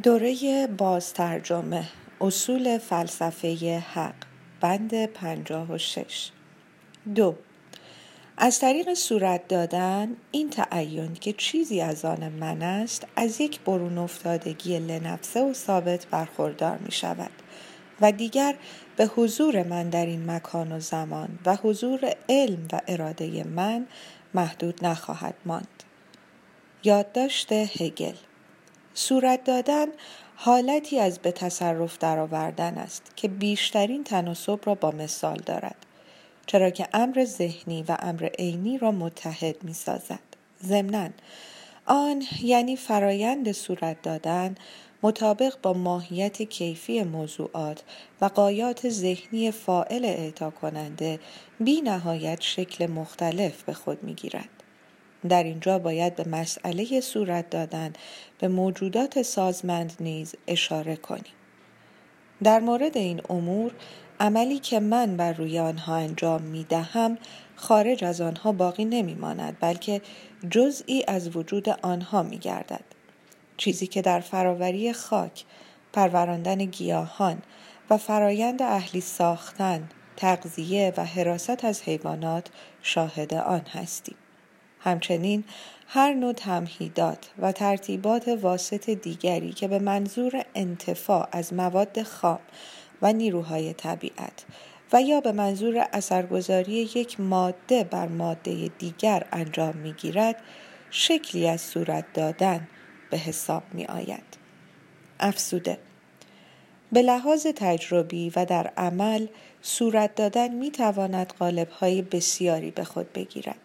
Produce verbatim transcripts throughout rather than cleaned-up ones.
دوره بازترجمه اصول فلسفه حق بند پنجاه و شش دو از طریق صورت دادن این تعین که چیزی از آن من است از یک برون افتادگی لنفسه و ثابت برخوردار می شود و دیگر به حضور من در این مکان و زمان و حضور علم و اراده من محدود نخواهد ماند. یادداشت هگل: صورت دادن حالتی از به تصرف درآوردن است که بیشترین تناسب را با مثال دارد، چرا که امر ذهنی و امر عینی را متحد می سازد. ضمناً آن یعنی فرایند صورت دادن مطابق با ماهیت کیفی موضوعات و غایات ذهنی فاعل اعطا کننده بی نهایت شکل مختلف به خود می گیرد. در اینجا باید به مسئله صورت دادن به موجودات سازمند نیز اشاره کنیم. در مورد این امور عملی که من بر روی آنها انجام می دهم خارج از آنها باقی نمی ماند، بلکه جزئی از وجود آنها می گردد. چیزی که در فراوری خاک، پروراندن گیاهان و فرایند اهلی ساختن، تغذیه و حراست از حیوانات شاهد آن هستیم. همچنین هر نوع تمهیدات و ترتیبات واسط دیگری که به منظور انتفاع از مواد خام و نیروهای طبیعت و یا به منظور اثرگذاری یک ماده بر ماده دیگر انجام می‌گیرد، شکلی از صورت دادن به حساب می‌آید. افزوده: به لحاظ تجربی و در عمل صورت دادن می‌تواند قالب‌های بسیاری به خود بگیرد.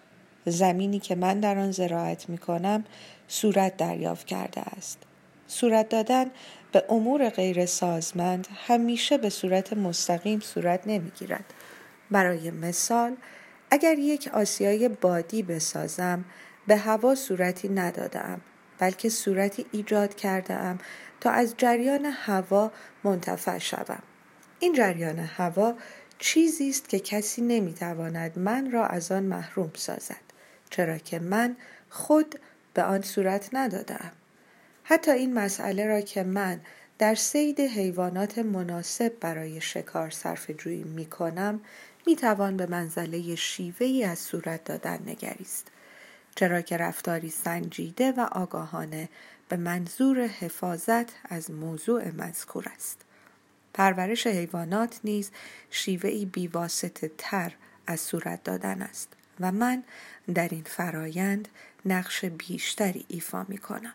زمینی که من در آن زراعت می کنم صورت دریافت کرده است. صورت دادن به امور غیر سازمند همیشه به صورت مستقیم صورت نمی گیرد. برای مثال، اگر یک آسیای بادی بسازم به هوا صورتی ندادم، بلکه صورتی ایجاد کرده ام تا از جریان هوا منتفع شوم. این جریان هوا چیزی است که کسی نمی تواند من را از آن محروم سازد، چرا که من خود به آن صورت ندادم. حتی این مسئله را که من در صید حیوانات مناسب برای شکار صرفه‌جویی می کنم می توان به منزله شیوهی از صورت دادن نگریست، چرا که رفتاری سنجیده و آگاهانه به منظور حفاظت از موضوع مذکور است. پرورش حیوانات نیز شیوهی بیواسطه تر از صورت دادن است و من در این فرایند نقش بیشتری ایفا می کنم.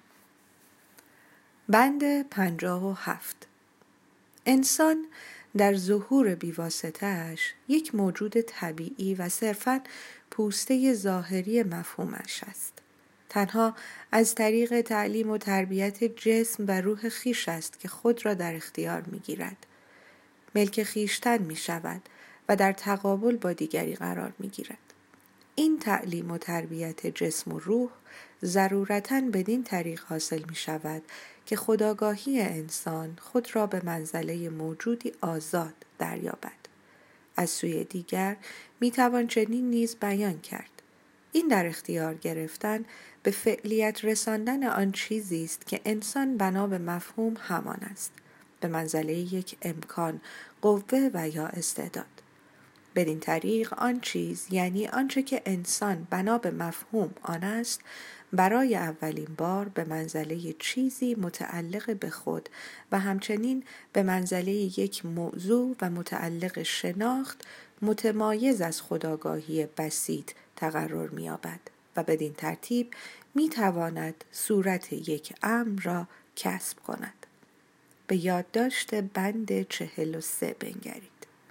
بند پنجاه و هفت انسان در ظهور بیواسطه‌اش یک موجود طبیعی و صرفاً پوسته ظاهری مفهومش است. تنها از طریق تعلیم و تربیت جسم و روح خویش است که خود را در اختیار می گیرد. ملک خویشتن می شود و در تقابل با دیگری قرار می گیرد. این تعلیم و تربیت جسم و روح ضرورتاً بدین طریق حاصل می شود که خودآگاهی انسان خود را به منزله موجودی آزاد دریابد. از سوی دیگر می توان چنین نیز بیان کرد: این در اختیار گرفتن به فعلیت رساندن آن چیزی است که انسان بنا به مفهوم همان است، به منزله یک امکان، قوه و یا استعداد. بدین طریق آن چیز، یعنی آنچه که انسان بنا به مفهوم آن است، برای اولین بار به منزله چیزی متعلق به خود و همچنین به منزله یک موضوع و متعلق شناخت متمایز از خودآگاهی بسیط تقرر می‌یابد و بدین ترتیب می‌تواند صورت یک امر را کسب کند. به یادداشت بند چهل و سه بنگرید.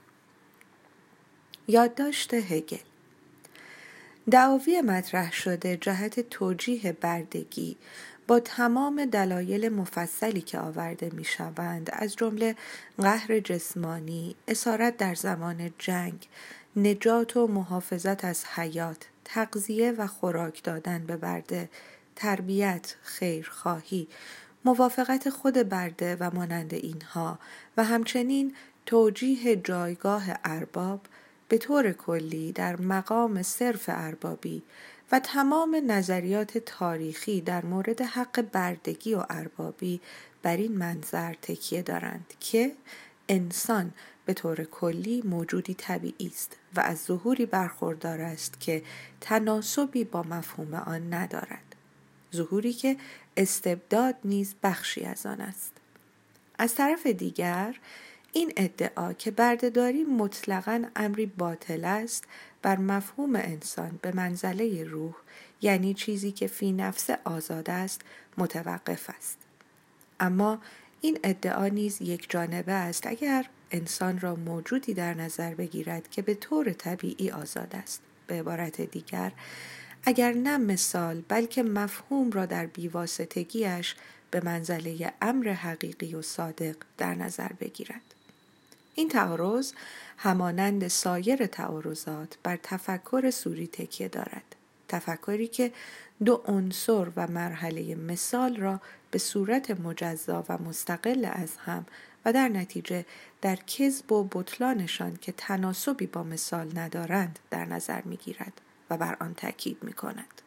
یادداشت هگل: دعاوی مطرح شده جهت توجیه بردگی با تمام دلایل مفصلی که آورده می شوند، از جمله قهر جسمانی، اسارت در زمان جنگ، نجات و محافظت از حیات، تغذیه و خوراک دادن به برده، تربیت، خیرخواهی، موافقت خود برده و مانند اینها و همچنین توجیه جایگاه ارباب به طور کلی در مقام صرف اربابی و تمام نظریات تاریخی در مورد حق بردگی و اربابی بر این منظر تکیه دارند که انسان به طور کلی موجودی طبیعی است و از ظهوری برخوردار است که تناسبی با مفهوم آن ندارد، ظهوری که استبداد نیز بخشی از آن است. از طرف دیگر این ادعا که بردهداری مطلقاً امری باطل است بر مفهوم انسان به منزله روح، یعنی چیزی که فی نفسه آزاد است، متوقف است. اما این ادعا نیز یک جانبه است اگر انسان را موجودی در نظر بگیرد که به طور طبیعی آزاد است. به عبارت دیگر، اگر نه مثال بلکه مفهوم را در بیواسطگیش به منزله امر حقیقی و صادق در نظر بگیرد. این تعارض همانند سایر تعارضات بر تفکر سوری تکیه دارد. تفکری که دو عنصر و مرحله مثال را به صورت مجزا و مستقل از هم و در نتیجه در کذب و بطلانشان که تناسبی با مثال ندارند در نظر می‌گیرد و بر آن تاکید می‌کند.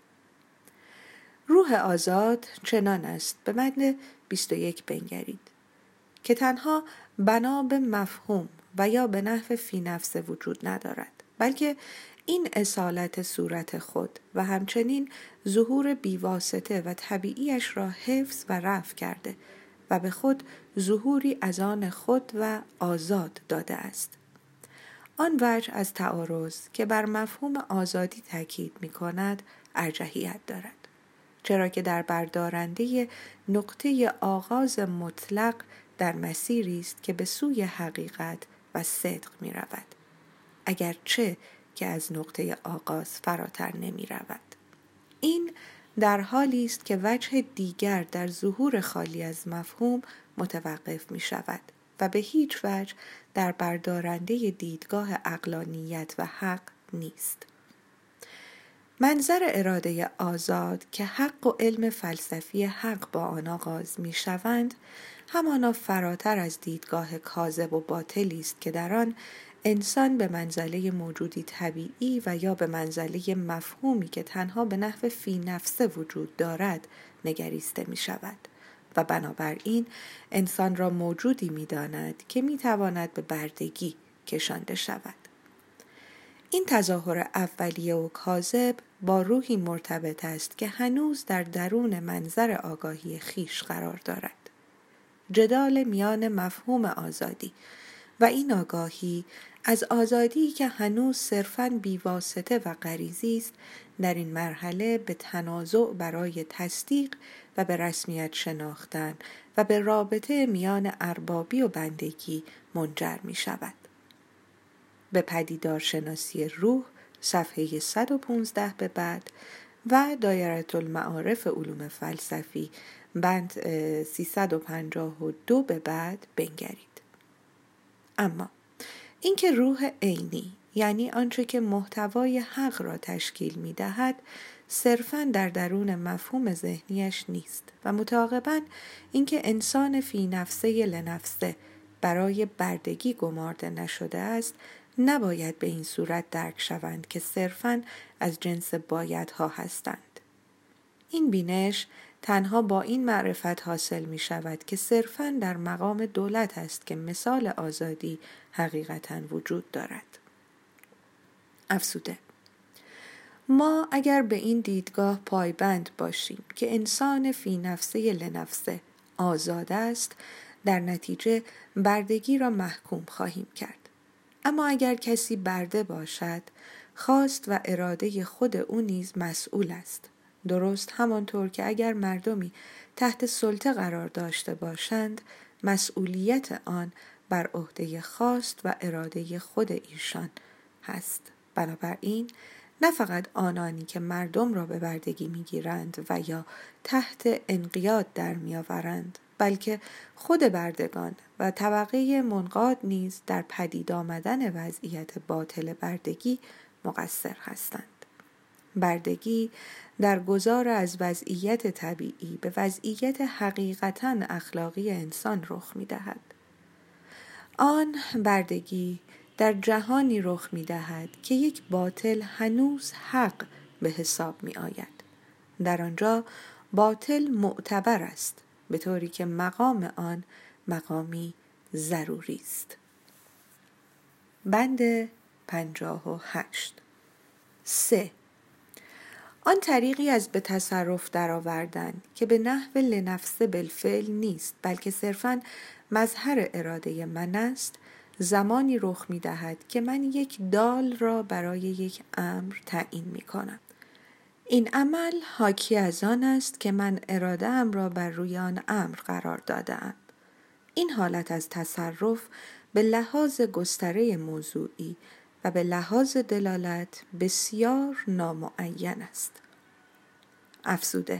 روح آزاد چنان است، به متن بیست و یک بنگرید، که تنها بنا به مفهوم و یا به نحو فی نفسه وجود ندارد، بلکه این اصالت صورت خود و همچنین ظهور بیواسطه و طبیعیش را حفظ و رفع کرده و به خود ظهوری از آن خود و آزاد داده است. آن وجه از تعارض که بر مفهوم آزادی تاکید می کند ارجحیت دارد، چرا که در بردارنده نقطه آغاز مطلق در مسیری است که به سوی حقیقت و صدق می رود، اگرچه که از نقطه آغاز فراتر نمی رود. این در حالی است که وجه دیگر در ظهور خالی از مفهوم متوقف می شود و به هیچ وجه در بردارنده دیدگاه عقلانیت و حق نیست. منظر اراده آزاد که حق و علم فلسفی حق با آن آغاز می شوند، همانا فراتر از دیدگاه کاذب و باطلی است که در آن انسان به منزله موجودی طبیعی و یا به منزله مفهومی که تنها به نحو فی نفسه وجود دارد نگریسته می شود و بنابراین انسان را موجودی می داند که می تواند به بردگی کشانده شود. این تظاهر اولیه و کاذب با روحی مرتبط است که هنوز در درون منظر آگاهی خیش قرار دارد. جدال میان مفهوم آزادی و این آگاهی از آزادی که هنوز صرفاً بیواسطه و غریزی است، در این مرحله به تنازع برای تصدیق و به رسمیت شناختن و به رابطه میان اربابی و بندگی منجر می شود. به پدیدارشناسی روح صفحه صد و پانزده به بعد و دایره المعارف علوم فلسفی بند سیصد و پنجاه و دو به بعد بنگرید. اما اینکه روح عینی، یعنی آنچه که محتوای حق را تشکیل می دهد، صرفاً در درون مفهوم ذهنیش نیست و متعاقباً اینکه انسان فی نفسه لنفسه برای بردگی گمارده نشده است، نباید به این صورت درک شوند که صرفاً از جنس بایدها هستند. این بینش تنها با این معرفت حاصل می شود که صرفاً در مقام دولت است که مثال آزادی حقیقتاً وجود دارد. افسوده، ما اگر به این دیدگاه پایبند باشیم که انسان فی نفسه لنفسه آزاد است، در نتیجه بردگی را محکوم خواهیم کرد. اما اگر کسی برده باشد، خواست و اراده خود او نیز مسئول است. درست همانطور که اگر مردمی تحت سلطه قرار داشته باشند، مسئولیت آن بر عهده خواست و اراده خود ایشان هست. بنابراین نه فقط آنانی که مردم را به بردگی میگیرند و یا تحت انقیاد در میآورند، بلکه خود بردگان و طبقه منقاد نیز در پدید آمدن وضعیت باطل بردگی مقصر هستند. بردگی در گذار از وضعیت طبیعی به وضعیت حقیقتاً اخلاقی انسان رخ می‌دهد. آن بردگی در جهانی رخ می‌دهد که یک باطل هنوز حق به حساب می آید. در آنجا باطل معتبر است، به طوری که مقام آن مقامی ضروری است. بند پنجاه و هشت. سه. آن طریقی از به تصرف درآوردن که به نحو لنفسه بالفعل نیست، بلکه صرفاً مظهر اراده من است، زمانی رخ می دهد که من یک دال را برای یک امر تعیین می کنم. این عمل حاکی از آن است که من اراده ام را بر روی آن امر قرار دادم. این حالت از تصرف به لحاظ گستره موضوعی و به لحاظ دلالت بسیار نامعین است. افزوده: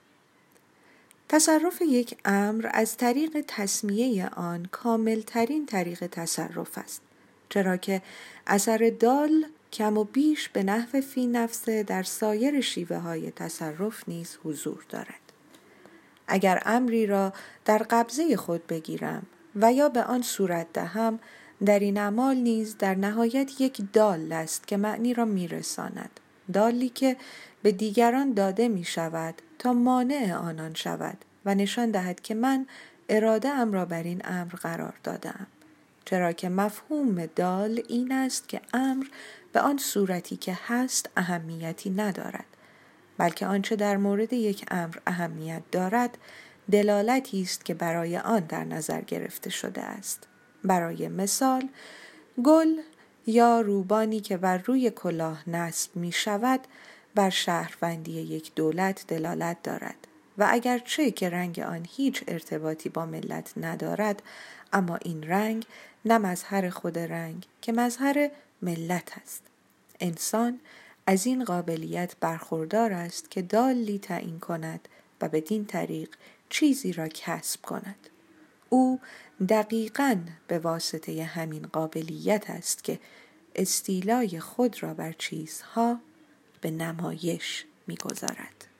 تصرف یک امر از طریق تسمیه آن کاملترین طریق تصرف است، چرا که اثر دال کم و بیش به نحو فی نفسه در سایر شیوه های تصرف نیز حضور دارد. اگر امری را در قبضه خود بگیرم و یا به آن صورت دهم، در این اعمال نیز در نهایت یک دال است که معنی را میرساند، دالی که به دیگران داده می شود تا مانع آنان شود و نشان دهد که من اراده ام را بر این امر قرار دادم، چرا که مفهوم دال این است که امر به آن صورتی که هست اهمیتی ندارد، بلکه آنچه در مورد یک امر اهمیت دارد دلالتی است که برای آن در نظر گرفته شده است. برای مثال، گل یا روبانی که بر روی کلاه نصب می شود بر شهروندی یک دولت دلالت دارد و اگرچه که رنگ آن هیچ ارتباطی با ملت ندارد، اما این رنگ نه مظهر خود رنگ که مظهر ملت است. انسان از این قابلیت برخوردار است که دالی تعیین کند و بدین طریق چیزی را کسب کند. او دقیقاً به واسطه همین قابلیت است که استیلای خود را بر چیزها به نمایش می‌گذارد.